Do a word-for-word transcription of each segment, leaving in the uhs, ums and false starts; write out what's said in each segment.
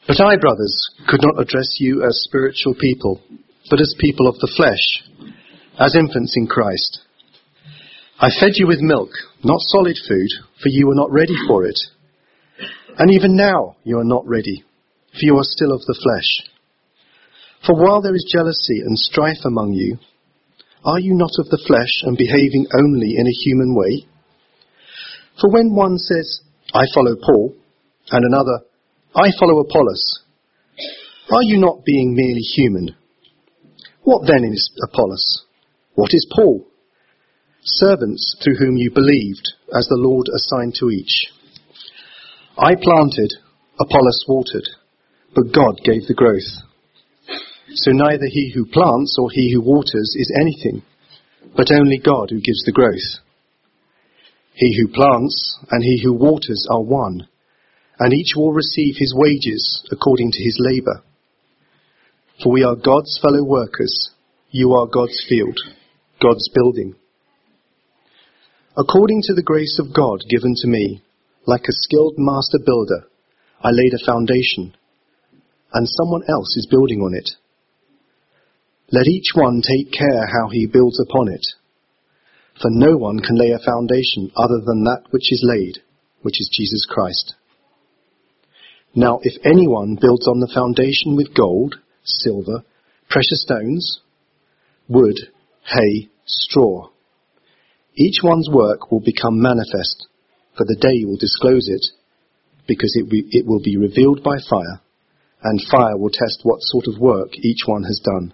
But I, brothers, could not address you as spiritual people, but as people of the flesh, as infants in Christ. I fed you with milk, not solid food, for you were not ready for it. And even now you are not ready, for you are still of the flesh. For while there is jealousy and strife among you, are you not of the flesh and behaving only in a human way? For when one says, I follow Paul, and another, I follow Apollos, are you not being merely human? What then is Apollos? What is Paul? Servants through whom you believed, as the Lord assigned to each. I planted, Apollos watered, but God gave the growth. So neither he who plants or he who waters is anything, but only God who gives the growth. He who plants and he who waters are one, and each will receive his wages according to his labour. For we are God's fellow workers, you are God's field, God's building. According to the grace of God given to me, like a skilled master builder, I laid a foundation, and someone else is building on it. Let each one take care how he builds upon it. For no one can lay a foundation other than that which is laid, which is Jesus Christ. Now if anyone builds on the foundation with gold, silver, precious stones, wood, hay, straw, each one's work will become manifest, for the day will disclose it, because it, be, it will be revealed by fire, and fire will test what sort of work each one has done.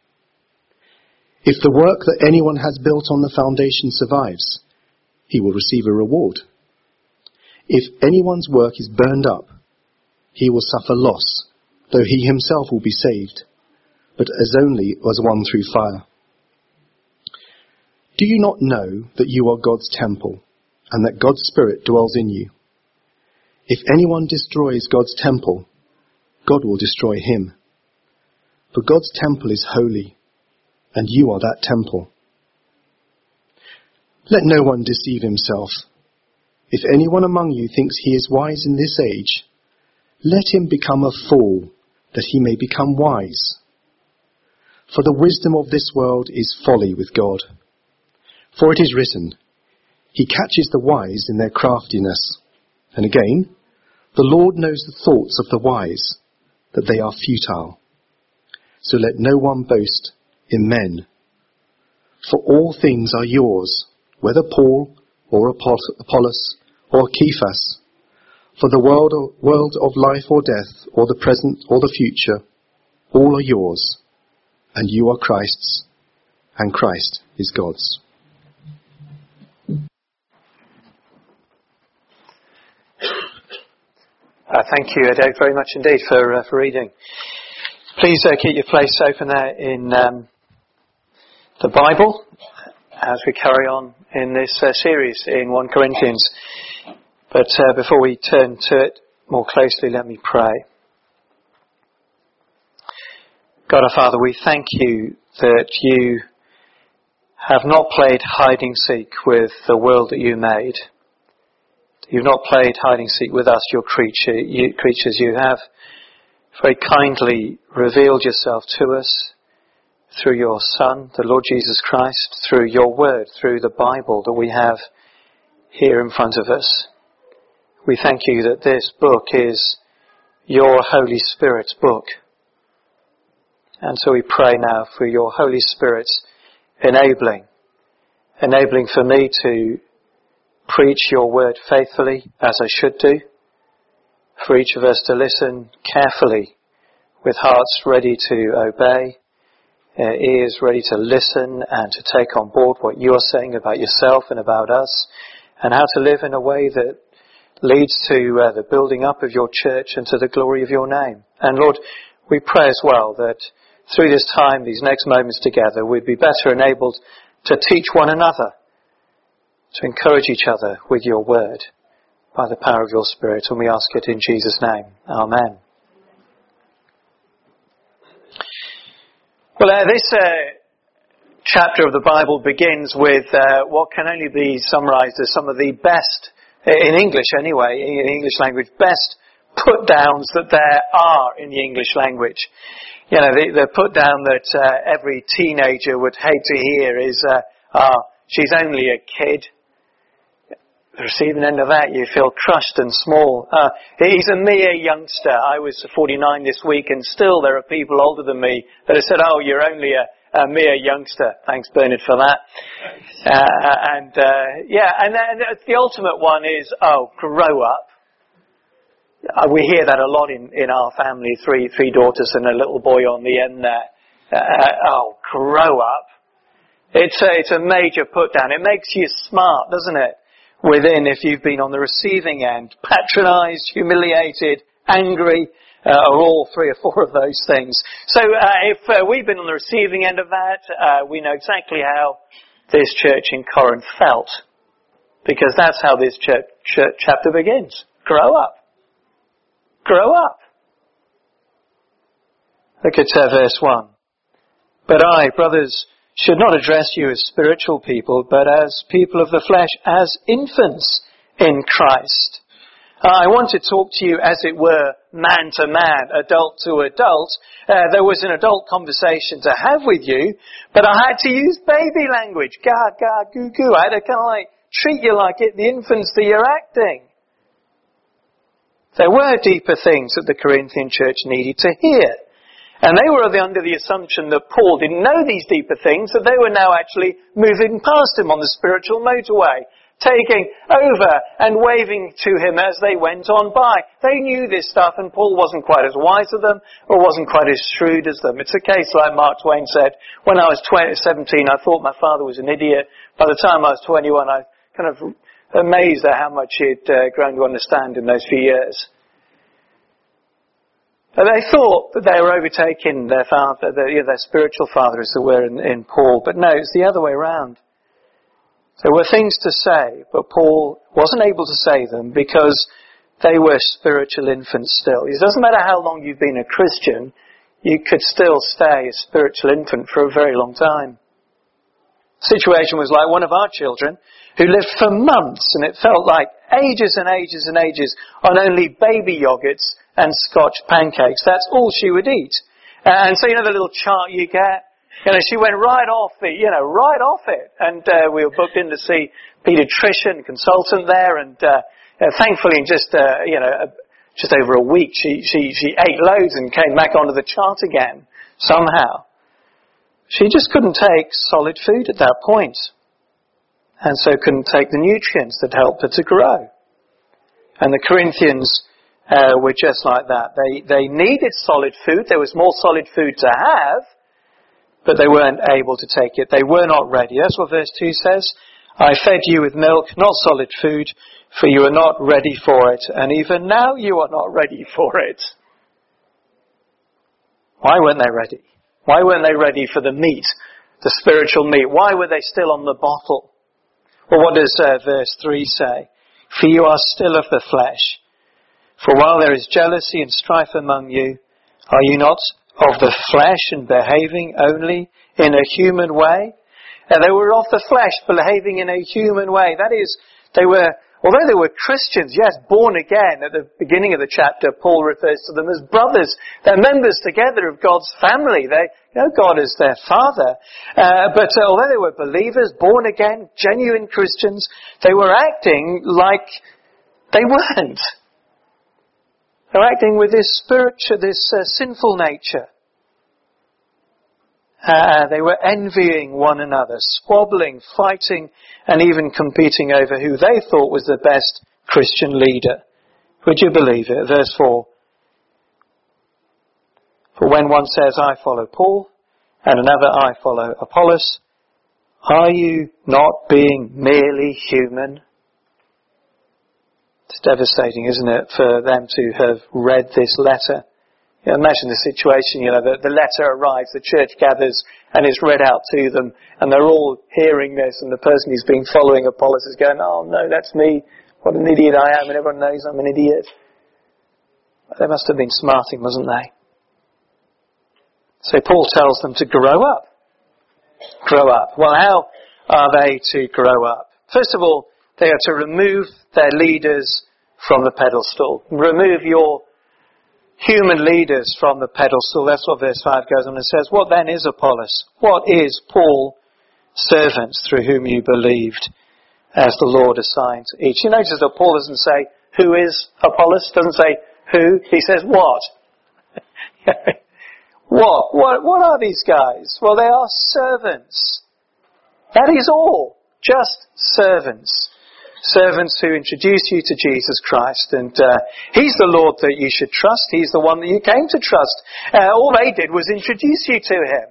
If the work that anyone has built on the foundation survives, he will receive a reward. If anyone's work is burned up, he will suffer loss, though he himself will be saved, but as only as one through fire. Do you not know that you are God's temple, and that God's Spirit dwells in you? If anyone destroys God's temple, God will destroy him. For God's temple is holy, and you are that temple. Let no one deceive himself. If anyone among you thinks he is wise in this age, let him become a fool, that he may become wise. For the wisdom of this world is folly with God. For it is written, He catches the wise in their craftiness. And again, the Lord knows the thoughts of the wise, that they are futile. So let no one boast in men. For all things are yours, whether Paul or Apollos or Cephas. For the world, world of life or death, or the present or the future, all are yours, and you are Christ's, and Christ is God's. Uh, thank you, Ed, very much indeed for uh, for reading. Please uh, keep your place open there in um, the Bible as we carry on in this uh, series in First Corinthians. But uh, before we turn to it more closely, let me pray. God our Father, we thank you that you have not played hide and seek with the world that you made. You've not played hide and seek with us, your creature, you, creatures. You have very kindly revealed yourself to us through your Son, the Lord Jesus Christ, through your word, through the Bible that we have here in front of us. We thank you that this book is your Holy Spirit's book. And so we pray now for your Holy Spirit's enabling, enabling for me to preach your word faithfully as I should do, for each of us to listen carefully with hearts ready to obey, uh, ears ready to listen and to take on board what you are saying about yourself and about us, and how to live in a way that leads to uh, the building up of your church and to the glory of your name. And Lord, we pray as well that through this time, these next moments together, we'd be better enabled to teach one another, to encourage each other with your word by the power of your Spirit. And we ask it in Jesus' name. Amen. Well, uh, this uh, chapter of the Bible begins with uh, what can only be summarized as some of the best, in English anyway, in English language, best put-downs that there are in the English language. You know, the, the put-down that uh, every teenager would hate to hear is, uh, oh, she's only a kid. The receiving end of that, you feel crushed and small. Uh, he's a mere youngster. I was forty-nine this week, and still there are people older than me that have said, oh, you're only a, a mere youngster. Thanks, Bernard, for that. Uh, and, uh, yeah, and then the ultimate one is, oh, grow up. Uh, we hear that a lot in, in our family, three, three daughters and a little boy on the end there. Uh, oh, grow up. It's a, it's a major put down. It makes you smart, doesn't it? Within, if you've been on the receiving end, patronised, humiliated, angry, uh, or all three or four of those things. So uh, if uh, we've been on the receiving end of that, uh, we know exactly how this church in Corinth felt. Because that's how this church, church chapter begins. Grow up. Grow up. Look at uh, verse one. But I, brothers, should not address you as spiritual people, but as people of the flesh, as infants in Christ. Uh, I want to talk to you, as it were, man to man, adult to adult. Uh, there was an adult conversation to have with you, but I had to use baby language. Ga, ga, goo, goo. I had to kind of like treat you like it, the infants that you're acting. There were deeper things that the Corinthian church needed to hear. And they were under the assumption that Paul didn't know these deeper things, that they were now actually moving past him on the spiritual motorway, taking over and waving to him as they went on by. They knew this stuff, and Paul wasn't quite as wise as them, or wasn't quite as shrewd as them. It's a case like Mark Twain said, when I was seventeen, I thought my father was an idiot. By the time I was twenty-one, I was kind of amazed at how much he'd uh, grown to understand in those few years. They thought that they were overtaking their father, their, you know, their spiritual father, as it were, in, in Paul. But no, it's the other way around. There were things to say, but Paul wasn't able to say them because they were spiritual infants still. It doesn't matter how long you've been a Christian, you could still stay a spiritual infant for a very long time. The situation was like one of our children who lived for months, and it felt like ages and ages and ages, on only baby yogurts and Scotch pancakes. That's all she would eat. And so, you know, the little chart you get, you know, she went right off it, you know, right off it. And uh, we were booked in to see paediatrician, consultant there, and uh, uh, thankfully in just, uh, you know, uh, just over a week, she, she, she ate loads and came back onto the chart again, somehow. She just couldn't take solid food at that point, and so couldn't take the nutrients that helped her to grow. And the Corinthians uh, were just like that. They they needed solid food. There was more solid food to have, but they weren't able to take it. They were not ready. That's what verse two says. I fed you with milk, not solid food, for you are not ready for it, and even now you are not ready for it. Why weren't they ready? Why weren't they ready for the meat, the spiritual meat? Why were they still on the bottle? Well, what does uh, verse three say? For you are still of the flesh. For while there is jealousy and strife among you, are you not of the flesh and behaving only in a human way? And they were of the flesh, behaving in a human way. That is, they were, although they were Christians, yes, born again. At the beginning of the chapter, Paul refers to them as brothers. They're members together of God's family. They know God as their father. Uh, but uh, although they were believers, born again, genuine Christians, they were acting like they weren't. They were acting with this spiritual, this uh, sinful nature. Uh, they were envying one another, squabbling, fighting, and even competing over who they thought was the best Christian leader. Would you believe it? Verse four. For when one says, I follow Paul, and another, I follow Apollos, are you not being merely human? It's devastating, isn't it, for them to have read this letter. You know, imagine the situation, you know, the, the letter arrives, the church gathers, and it's read out to them, and they're all hearing this, and the person who's been following Apollos is going, oh no, that's me, what an idiot I am, and everyone knows I'm an idiot. They must have been smarting, mustn't they? So Paul tells them to grow up. Grow up. Well, how are they to grow up? First of all, they are to remove their leaders' from the pedestal. Remove your human leaders from the pedestal. That's what verse five goes on and says. What then is Apollos? What is Paul? Servants through whom you believed, as the Lord assigned each. You notice that Paul doesn't say, who is Apollos? Doesn't say who. He says what? what? What? What are these guys? Well, they are servants. That is all. Just servants. Servants who introduce you to Jesus Christ. And uh, He's the Lord that you should trust. He's the one that you came to trust. Uh, all they did was introduce you to Him.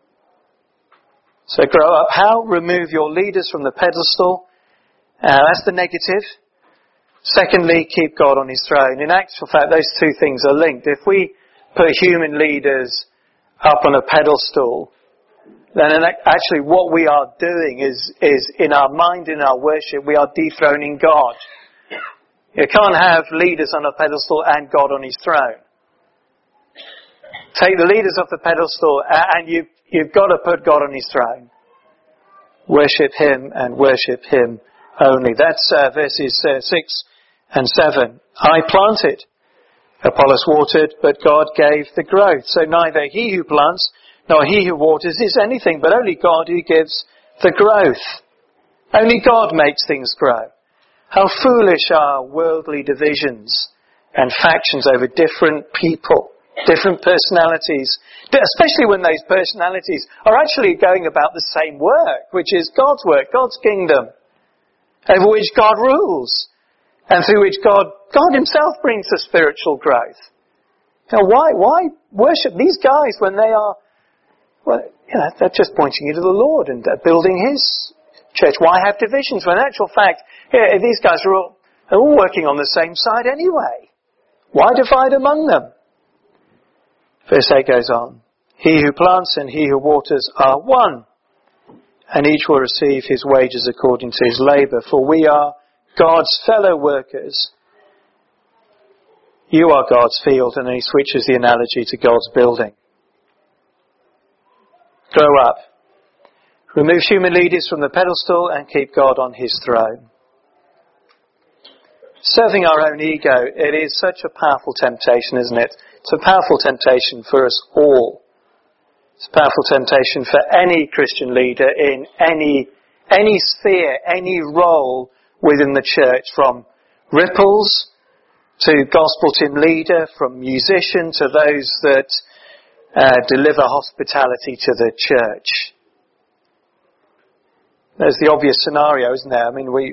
So grow up. How? Remove your leaders from the pedestal. Uh, that's the negative. Secondly, keep God on His throne. In actual fact, those two things are linked. If we put human leaders up on a pedestal, then actually what we are doing is, is in our mind, in our worship, we are dethroning God. You can't have leaders on a pedestal and God on His throne. Take the leaders off the pedestal and you, you've got to put God on His throne. Worship Him and worship Him only. That's uh, verses uh, six and seven. I planted, Apollos watered, but God gave the growth. So neither he who plants nor he who waters is anything, but only God who gives the growth. Only God makes things grow. How foolish are worldly divisions and factions over different people, different personalities, especially when those personalities are actually going about the same work, which is God's work, God's kingdom, over which God rules, and through which God, God Himself brings the spiritual growth. Now, why, why worship these guys when they are, well, you know, they're just pointing you to the Lord and building His church? Why have divisions when in actual fact, yeah, these guys are all, they're all working on the same side anyway? Why divide among them? Verse eight goes on. He who plants and he who waters are one, and each will receive his wages according to his labour. For we are God's fellow workers. You are God's field, and then he switches the analogy to God's building. Grow up. Remove human leaders from the pedestal and keep God on His throne. Serving our own ego, it is such a powerful temptation, isn't it? It's a powerful temptation for us all. It's a powerful temptation for any Christian leader in any any sphere, any role within the church, from ripples to gospel team leader, from musician to those that uh, deliver hospitality to the church. There's the obvious scenario, isn't there? I mean, we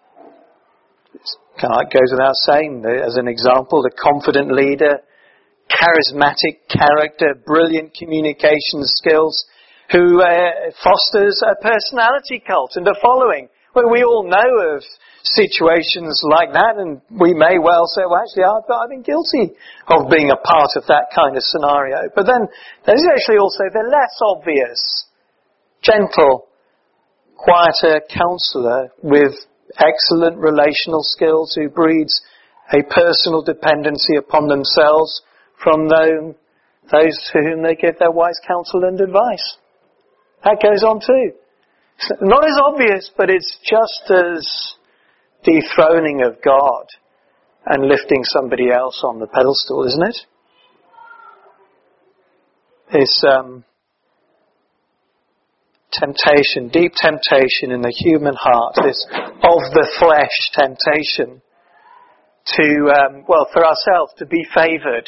it goes without saying, as an example, the confident leader, charismatic character, brilliant communication skills, who uh, fosters a personality cult and a following. Well, we all know of situations like that, and we may well say, well, actually, I've, I've been guilty of being a part of that kind of scenario. But then there's actually also the less obvious, gentle, quieter counsellor with excellent relational skills who breeds a personal dependency upon themselves from them, those to whom they give their wise counsel and advice. That goes on too. It's not as obvious, but it's just as dethroning of God and lifting somebody else on the pedestal, isn't it? This um, temptation, deep temptation in the human heart, this of the flesh temptation to, um, well, for ourselves to be favoured.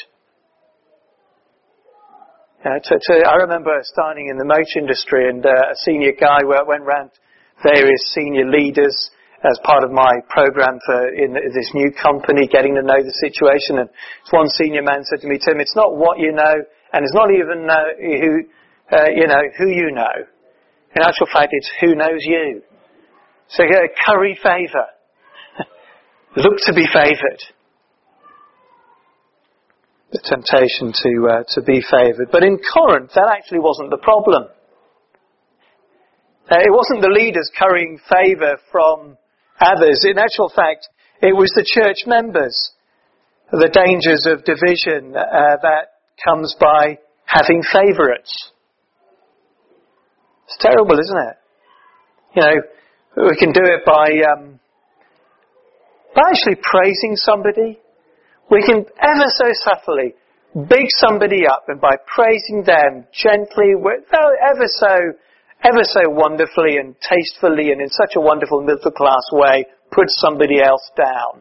Uh, to, to, I remember starting in the motor industry, and uh, a senior guy went round various senior leaders as part of my program for in this new company, getting to know the situation. And one senior man said to me, "Tim, it's not what you know, and it's not even uh, who uh, you know who you know. In actual fact, it's who knows you. So uh, curry favour, look to be favoured." The temptation to uh, to be favoured. But in Corinth, that actually wasn't the problem. Uh, it wasn't the leaders currying favour from others. In actual fact, it was the church members. The dangers of division uh, that comes by having favourites. It's terrible, isn't it? You know, we can do it by um, by actually praising somebody. We can ever so subtly big somebody up, and by praising them gently, ever so, ever so wonderfully and tastefully and in such a wonderful middle class way, put somebody else down.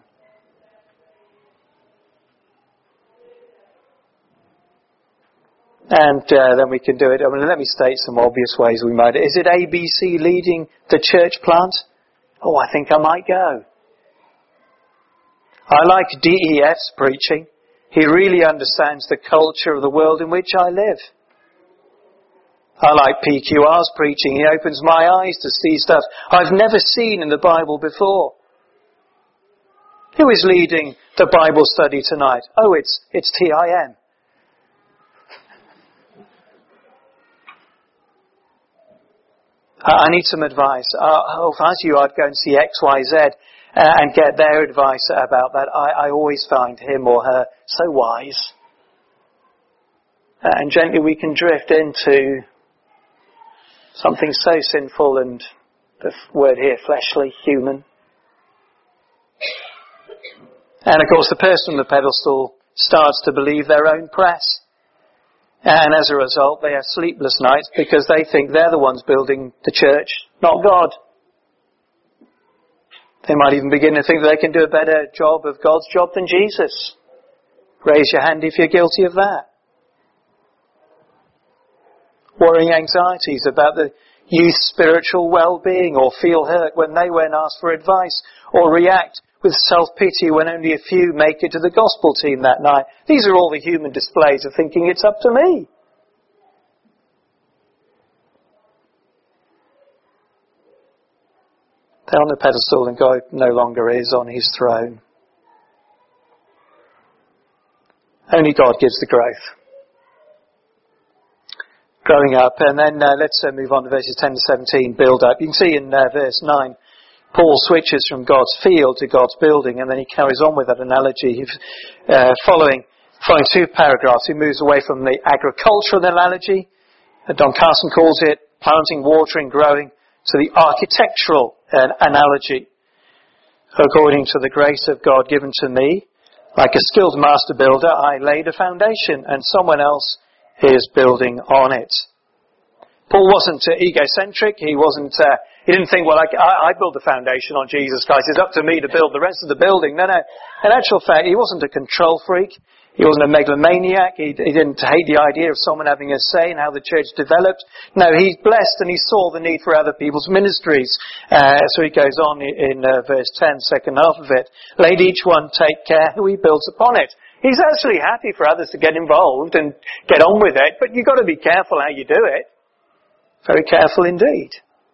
And uh, then we can do it. I mean, let me state some obvious ways we might. Is it A B C leading the church plant? Oh, I think I might go. I like D E F's preaching. He really understands the culture of the world in which I live. I like P Q R's preaching. He opens my eyes to see stuff I've never seen in the Bible before. Who is leading the Bible study tonight? Oh, it's it's T I M. I need some advice. Uh, oh, if I was you, I'd go and see X Y Z uh, and get their advice about that. I, I always find him or her so wise. Uh, and gently we can drift into something so sinful and, the word here, fleshly, human. And of course the person on the pedestal starts to believe their own press. And as a result, they have sleepless nights because they think they're the ones building the church, not God. They might even begin to think that they can do a better job of God's job than Jesus. Raise your hand if you're guilty of that. Worrying anxieties about the youth's spiritual well-being, or feel hurt when they won't ask for advice, or react with self-pity when only a few make it to the gospel team that night. These are all the human displays of thinking it's up to me. They're on the pedestal and God no longer is on his throne. Only God gives the growth. Growing up, and then uh, let's uh, move on to verses ten to seventeen, build up. You can see in uh, verse nine, Paul switches from God's field to God's building, and then he carries on with that analogy. Uh, following, following two paragraphs, he moves away from the agricultural analogy, uh, Don Carson calls it planting, watering, growing, to the architectural uh, analogy. According to the grace of God given to me, like a skilled master builder, I laid a foundation, and someone else is building on it. Paul wasn't uh, egocentric. He wasn't. Uh, he didn't think, well, I, I, I build the foundation on Jesus Christ. It's up to me to build the rest of the building. No, no. In actual fact, he wasn't a control freak. He wasn't a megalomaniac. He, he didn't hate the idea of someone having a say in how the church developed. No, he's blessed and he saw the need for other people's ministries. Uh, so he goes on in uh, verse ten, second half of it. Let each one take care who he builds upon it. He's actually happy for others to get involved and get on with it, but you've got to be careful how you do it. Very careful indeed.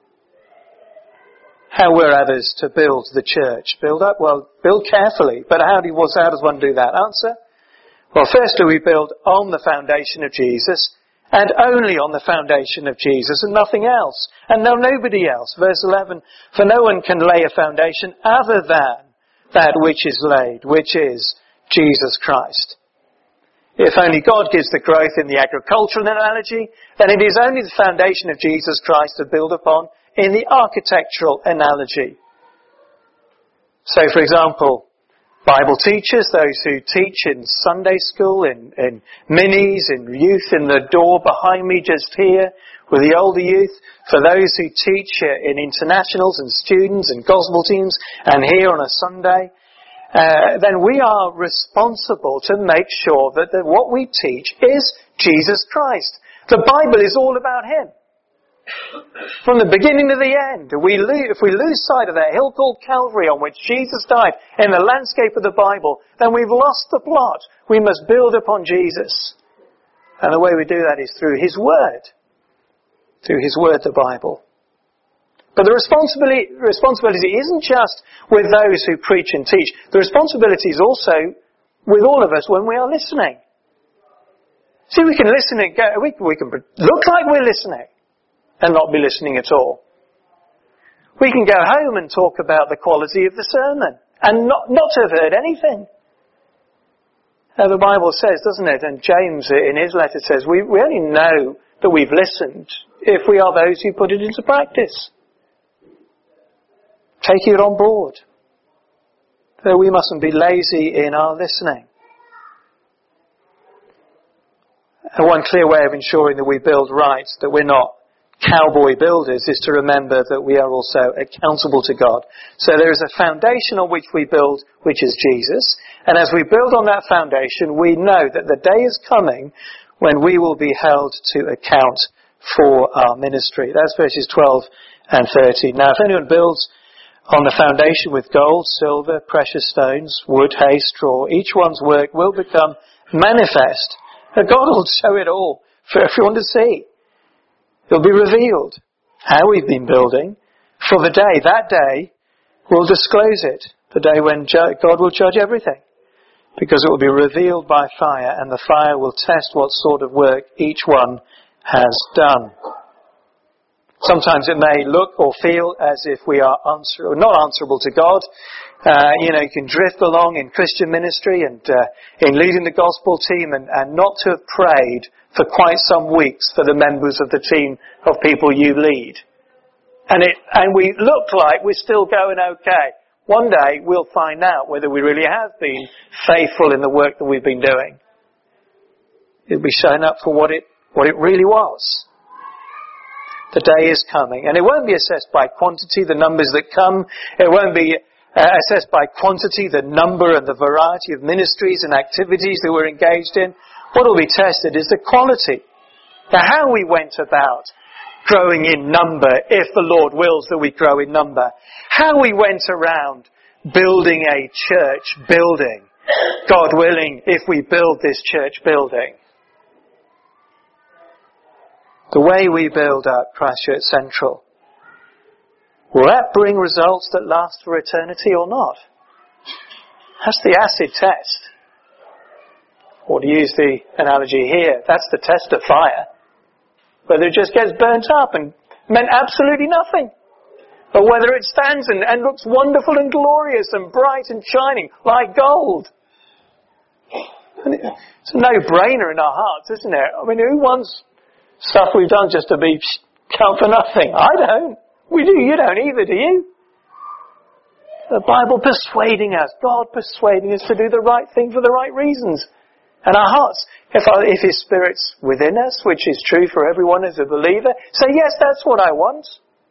How were others to build the church? Build up? Well, build carefully. But how, do, how does one do that? Answer? Well, firstly, we build on the foundation of Jesus, and only on the foundation of Jesus, and nothing else. And no, nobody else. Verse eleven, for no one can lay a foundation other than that which is laid, which is Jesus Christ. If only God gives the growth in the agricultural analogy, then it is only the foundation of Jesus Christ to build upon in the architectural analogy. So, for example, Bible teachers, those who teach in Sunday school, in, in minis, in youth, in the door behind me just here, with the older youth, for those who teach in internationals and students and gospel teams, and here on a Sunday, Uh, then we are responsible to make sure that the, what we teach is Jesus Christ. The Bible is all about Him. From the beginning to the end. We lo- if we lose sight of that hill called Calvary on which Jesus died in the landscape of the Bible, then we've lost the plot. We must build upon Jesus. And the way we do that is through His Word. Through His Word, the Bible. But the responsibility, responsibility isn't just with those who preach and teach. The responsibility is also with all of us when we are listening. See, we can listen and go, we, we can look like we're listening and not be listening at all. We can go home and talk about the quality of the sermon and not, not have heard anything. Now, the Bible says, doesn't it? And James in his letter says, we, we only know that we've listened if we are those who put it into practice. Take it on board. that we mustn't be lazy in our listening. And one clear way of ensuring that we build right, that we're not cowboy builders, is to remember that we are also accountable to God. So there is a foundation on which we build, which is Jesus. And as we build on that foundation, we know that the day is coming when we will be held to account for our ministry. That's verses twelve and thirteen. Now, if anyone builds on the foundation with gold, silver, precious stones, wood, hay, straw, each one's work will become manifest. And God will show it all for everyone to see. It'll be revealed how we've been building. For the day, that day, will disclose it. The day when God will judge everything. Because it will be revealed by fire, and the fire will test what sort of work each one has done. Sometimes it may look or feel as if we are answer, not answerable to God. Uh, you know, you can drift along in Christian ministry and uh, in leading the gospel team and, and not to have prayed for quite some weeks for the members of the team of people you lead. And it, and we look like we're still going okay. One day we'll find out whether we really have been faithful in the work that we've been doing. It'll be shown up for what it, what it really was. The day is coming. And it won't be assessed by quantity, the numbers that come. It won't be uh, assessed by quantity, the number and the variety of ministries and activities that we're engaged in. What will be tested is the quality. Now, how we went about growing in number, if the Lord wills that we grow in number. How we went around building a church building. God willing, if we build this church building. The way we build up Christchurch Central, will that bring results that last for eternity or not? That's the acid test. Or to use the analogy here, that's the test of fire. Whether it just gets burnt up and meant absolutely nothing. Or whether it stands and, and looks wonderful and glorious and bright and shining like gold. And it's a no-brainer in our hearts, isn't it? I mean, who wants stuff we've done just to be count for nothing? I don't. We do. You don't either, do you? The Bible persuading us, God persuading us to do the right thing for the right reasons. And our hearts, if, our, if His Spirit's within us, which is true for everyone as a believer, say, yes, that's what I want.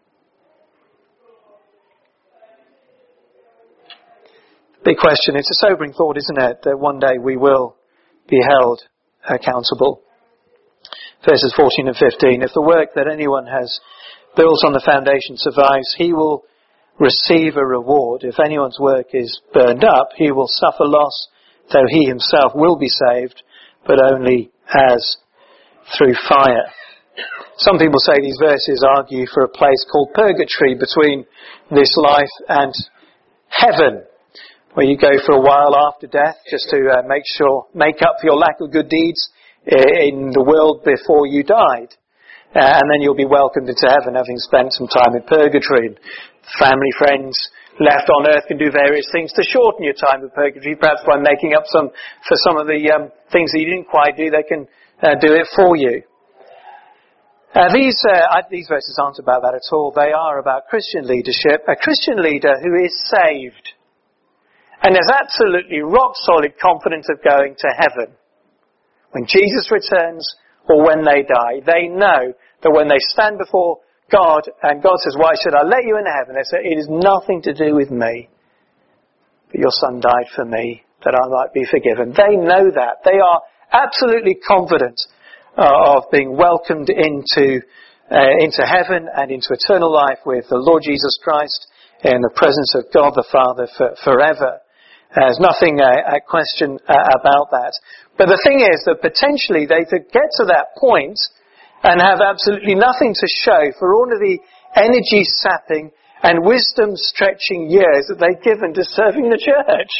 Big question. It's a sobering thought, isn't it, that one day we will be held accountable. Verses fourteen and fifteen. If the work that anyone has built on the foundation survives, he will receive a reward. If anyone's work is burned up, he will suffer loss, though he himself will be saved, but only as through fire. Some people say these verses argue for a place called purgatory between this life and heaven, where you go for a while after death just to uh, make sure, make up for your lack of good deeds in the world before you died. Uh, and then you'll be welcomed into heaven having spent some time in purgatory. Family, friends left on earth can do various things to shorten your time in purgatory, perhaps by making up some for some of the um, things that you didn't quite do. They can uh, do it for you. Uh, these uh, these verses aren't about that at all. They are about Christian leadership. A Christian leader who is saved and is absolutely rock solid confident of going to heaven. When Jesus returns or when they die, they know that when they stand before God and God says, why should I let you into heaven? They say, it is nothing to do with me, but your Son died for me that I might be forgiven. They know that. They are absolutely confident uh, of being welcomed into uh, into heaven and into eternal life with the Lord Jesus Christ in the presence of God the Father for, forever. There's nothing uh, a question uh, about that. But the thing is that potentially they could get to that point and have absolutely nothing to show for all of the energy sapping and wisdom stretching years that they've given to serving the church.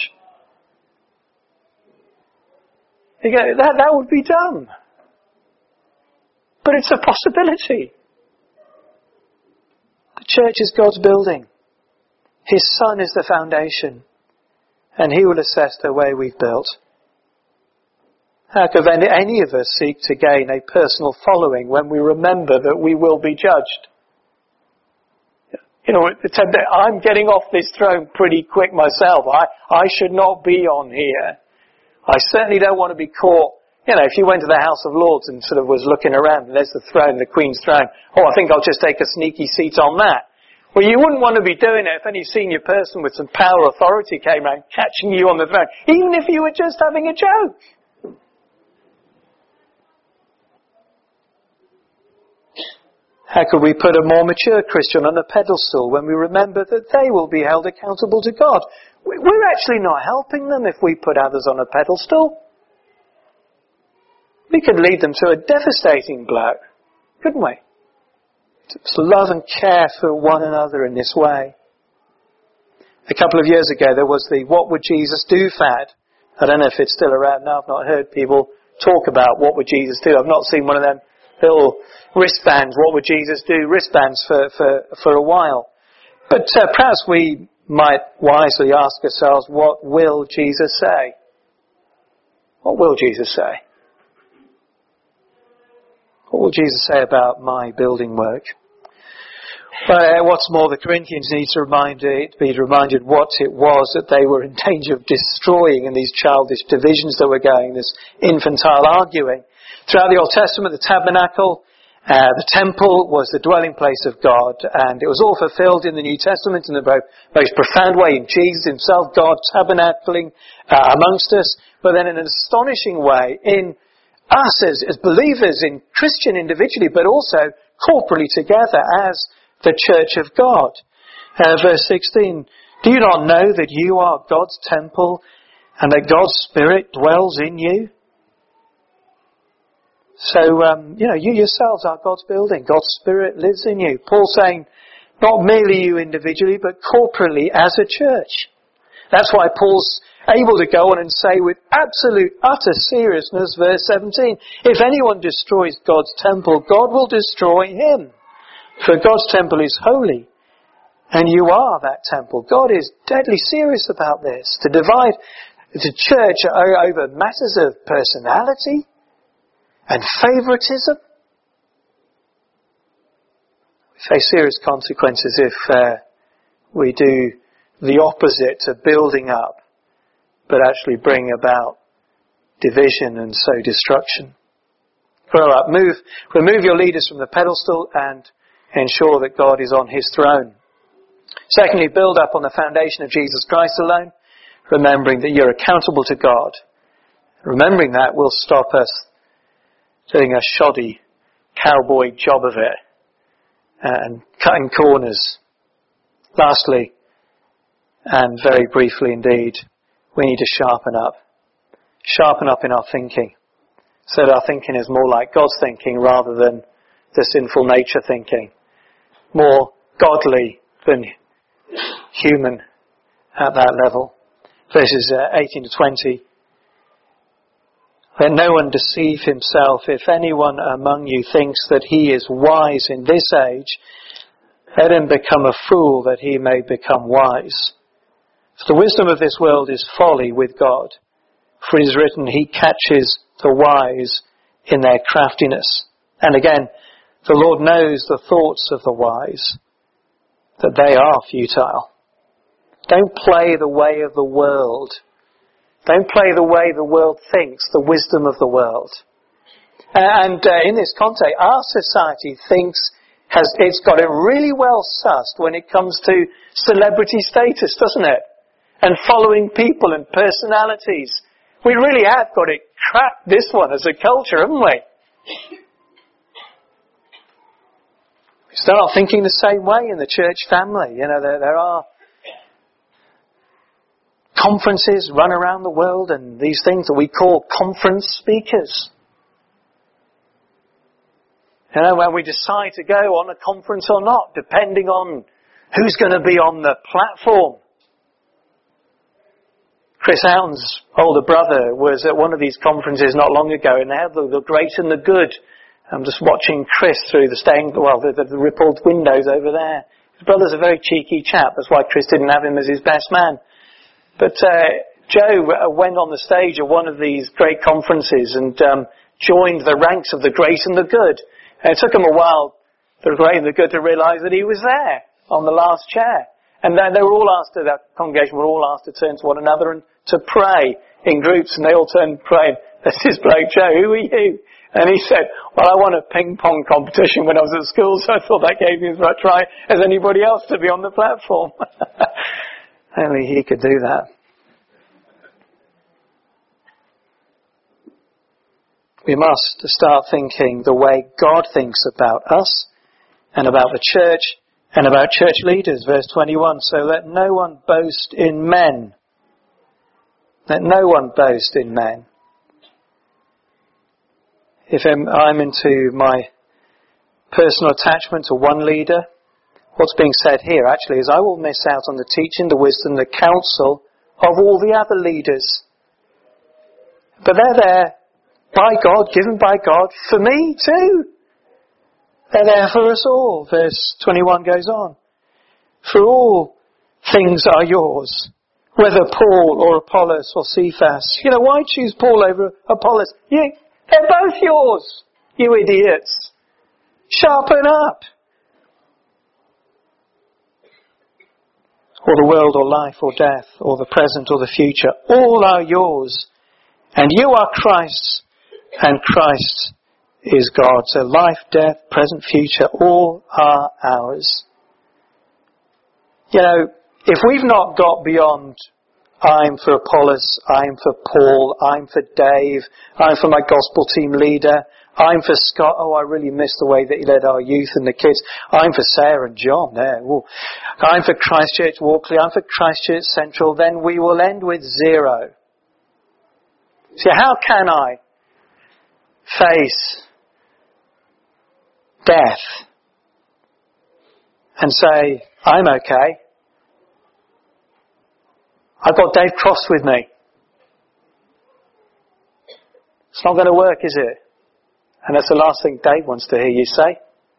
You go, that, that would be dumb. But it's a possibility. The church is God's building. His Son is the foundation. And He will assess the way we've built. How could any of us seek to gain a personal following when we remember that we will be judged? You know, I'm getting off this throne pretty quick myself. I, I should not be on here. I certainly don't want to be caught. You know, if you went to the House of Lords and sort of was looking around and there's the throne, the Queen's throne, oh, I think I'll just take a sneaky seat on that. Well, you wouldn't want to be doing it if any senior person with some power or authority came around catching you on the throne, even if you were just having a joke. How could we put a more mature Christian on a pedestal when we remember that they will be held accountable to God? We're actually not helping them if we put others on a pedestal. We could lead them to a devastating blow, couldn't we? To love and care for one another in this way. A couple of years ago there was the What Would Jesus Do fad. I don't know if it's still around now. I've not heard people talk about what would Jesus do. I've not seen one of them little wristbands, what would Jesus do, wristbands for, for, for a while. But uh, perhaps we might wisely ask ourselves, what will Jesus say? What will Jesus say? What will Jesus say about my building work? Uh, what's more, the Corinthians need to remind it, be reminded what it was that they were in danger of destroying in these childish divisions that were going, this infantile arguing. Throughout the Old Testament, the tabernacle, uh, the temple was the dwelling place of God, and it was all fulfilled in the New Testament in the most profound way in Jesus himself, God tabernacling uh, amongst us, but then in an astonishing way in us as, as believers, in Christian individually, but also corporately together as the church of God. Uh, verse sixteen, do you not know that you are God's temple and that God's Spirit dwells in you? So, um, you know, you yourselves are God's building. God's Spirit lives in you. Paul saying, not merely you individually, but corporately as a church. That's why Paul's able to go on and say with absolute, utter seriousness, verse seventeen, if anyone destroys God's temple, God will destroy him. For God's temple is holy, and you are that temple. God is deadly serious about this. To divide the church over matters of personality and favouritism. We face serious consequences if uh, we do the opposite to building up, but actually bring about division and so destruction. Grow up. Move, remove your leaders from the pedestal and ensure that God is on his throne. Secondly, build up on the foundation of Jesus Christ alone, remembering that you're accountable to God. Remembering that will stop us doing a shoddy cowboy job of it and cutting corners. Lastly, and very briefly indeed, we need to sharpen up. Sharpen up in our thinking, so that our thinking is more like God's thinking rather than the sinful nature thinking. More godly than human at that level. Verses uh, eighteen to twenty. Let no one deceive himself. If anyone among you thinks that he is wise in this age, let him become a fool that he may become wise. For the wisdom of this world is folly with God. For it is written, he catches the wise in their craftiness. And again, the Lord knows the thoughts of the wise, that they are futile. Don't play the way of the world. Don't play the way the world thinks, the wisdom of the world. And uh, in this context, our society thinks has it's got it really well sussed when it comes to celebrity status, doesn't it? And following people and personalities. We really have got it cracked, this one, as a culture, haven't we? We start thinking the same way in the church family. You know, there, there are conferences run around the world and these things that we call conference speakers. You know, when we decide to go on a conference or not, depending on who's going to be on the platform. Chris Houghton's older brother was at one of these conferences not long ago, and they had the, the great and the good. I'm just watching Chris through the stained, well, the, the, the rippled windows over there. His brother's a very cheeky chap. That's why Chris didn't have him as his best man. But uh, Joe went on the stage at one of these great conferences and um, joined the ranks of the great and the good. And it took him a while, the great and the good, to realise that he was there on the last chair. And they, they were all asked to, that congregation were all asked to turn to one another and to pray in groups, and they all turned and prayed. This is bloke Joe, who are you? And he said, well, I won a ping pong competition when I was at school, so I thought that gave me as much right as anybody else to be on the platform. Only he could do that. We must start thinking the way God thinks about us and about the church and about church leaders. Verse twenty-one, so let no one boast in men. Let no one boast in men. If I'm into my personal attachment to one leader, what's being said here actually is I will miss out on the teaching, the wisdom, the counsel of all the other leaders. But they're there by God, given by God, for me too. They're there for us all. Verse twenty-one goes on. For all things are yours, whether Paul or Apollos or Cephas. You know, why choose Paul over Apollos? You, they're both yours, you idiots. Sharpen up. Or the world or life or death or the present or the future. All are yours. And you are Christ's, and Christ is God. So life, death, present, future, all are ours. You know, if we've not got beyond I'm for Apollos, I'm for Paul, I'm for Dave, I'm for my gospel team leader, I'm for Scott, oh I really miss the way that he led our youth and the kids, I'm for Sarah and John there, ooh. I'm for Christchurch Walkley, I'm for Christchurch Central, then we will end with zero. See, how can I face death and say, I'm okay. I've got Dave Cross with me. It's not going to work, is it? And that's the last thing Dave wants to hear you say.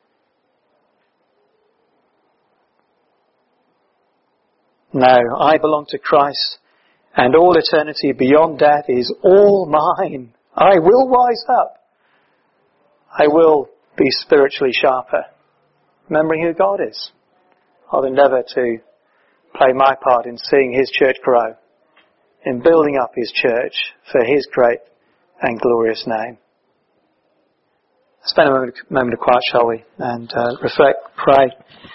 No, I belong to Christ, and all eternity beyond death is all mine. I will rise up. I will be spiritually sharper, remembering who God is. I'll endeavour to play my part in seeing His church grow, in building up His church for His great and glorious name. Spend a moment, moment of quiet, shall we, and uh, reflect, pray.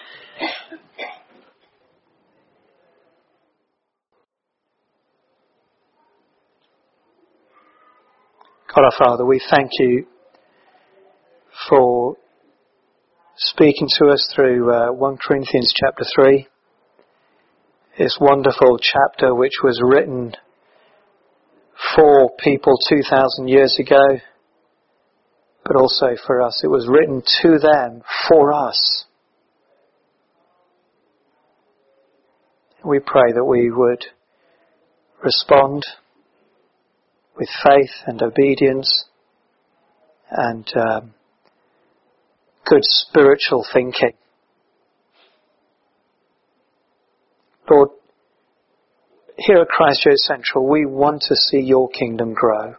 God our Father, we thank you for speaking to us through uh, First Corinthians chapter three. This wonderful chapter which was written for people two thousand years ago, but also for us. It was written to them, for us. We pray that we would respond with faith and obedience and um, good spiritual thinking. Lord, here at Christchurch Central, we want to see your kingdom grow.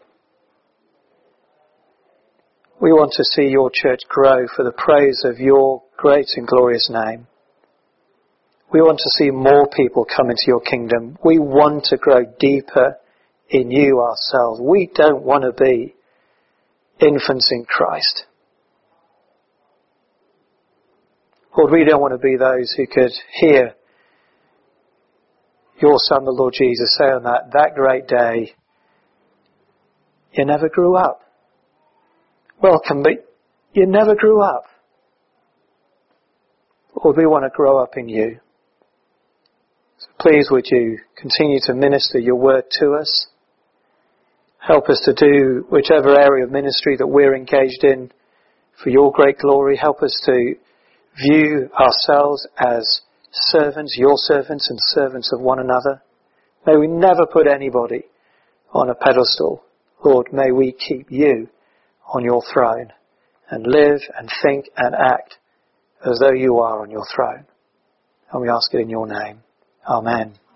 We want to see your church grow for the praise of your great and glorious name. We want to see more people come into your kingdom. We want to grow deeper in you ourselves. We don't want to be infants in Christ. Lord, we don't want to be those who could hear your Son, the Lord Jesus, say on that, that great day, you never grew up. Welcome, but you never grew up. Lord, we want to grow up in you. So please would you continue to minister your word to us. Help us to do whichever area of ministry that we're engaged in for your great glory. Help us to view ourselves as servants, your servants and servants of one another. May we never put anybody on a pedestal. Lord, may we keep you on your throne and live and think and act as though you are on your throne. And we ask it in your name. Amen.